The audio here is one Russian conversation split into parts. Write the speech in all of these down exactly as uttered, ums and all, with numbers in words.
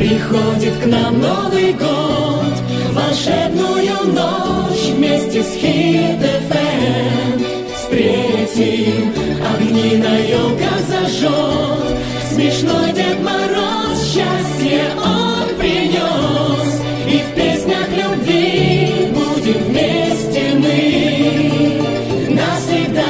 Приходит к нам Новый год, волшебную ночь вместе с Хит эф эм. Встретим, огни на елках зажжет, смешной Дед Мороз, счастье он принес. И в песнях любви будем вместе мы навсегда.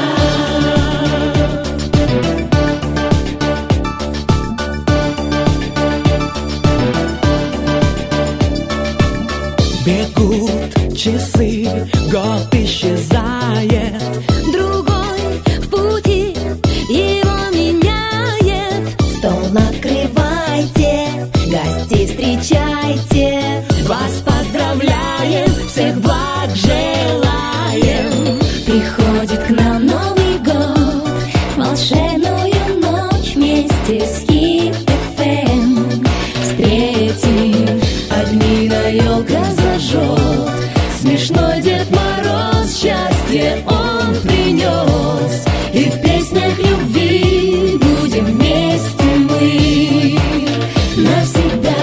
Бегут часы, год исчезает, другой в пути его меняет. Стол накрывайте, гостей встречайте, Вас поздравляем, всех благ желаем. приходит к нам Новый год, волшебную ночь вместе с Хит эф эм. Встретим, огни на елках зажжет, смешной Дед Мороз, счастье он принес. И в песнях любви будем вместе мы навсегда.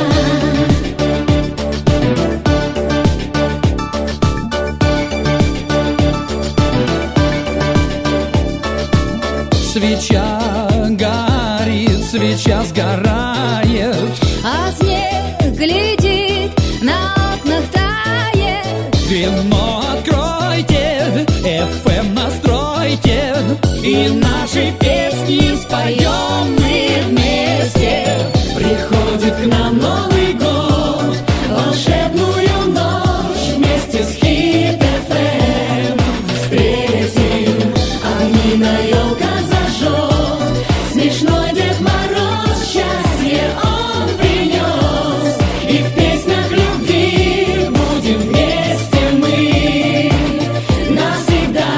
свеча горит, свеча сгорает, А снег глядит, на окнах тает. вино откройте, эф эм настройте, и наши песни споем мы вместе. Приходит к нам Новый год, волшебную ночь вместе с Хит эф эм. Встретим, огни на елках зажжет, смешной Дед Мороз, счастье он принес. И в песнях любви будем вместе мы навсегда.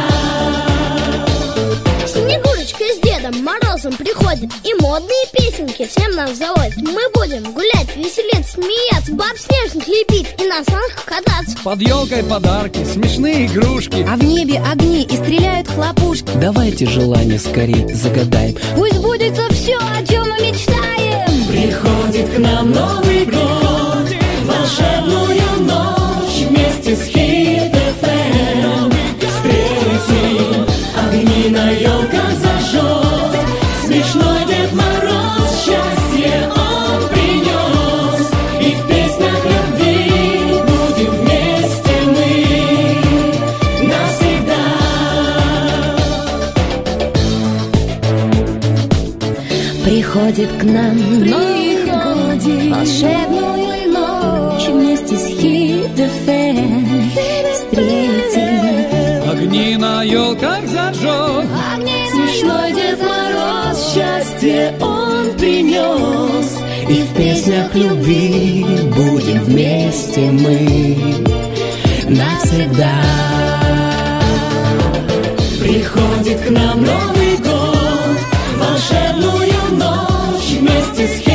Снегурочка с Дедом Морозом приходит, и модные песенки всем нам заводят. Мы будем гулять, веселиться, смеяться, баб снежных лепить и на санках кататься. Под елкой подарки, смешные игрушки. А в небе огни и стреляют хлопушки. Давайте желание скорее загадаем. Пусть сбудется все, о чем мы мечтаем. Приходит к нам Новый год, волшебную ночь вместе с Хит эф эм. Встретим, огни на елках зажжет, смешной Дед Мороз, счастье он принес. И в песнях любви будем вместе мы навсегда. Приходит к нам Новый год, волшебную ночь вместе с Хит эф эм. Встретим, Огни на елках зажжет, смешной Дед Мороз, счастье он принес. И в песнях любви будем вместе мы навсегда. Приходит к нам Новый год, волшебную ночь вместе с Хит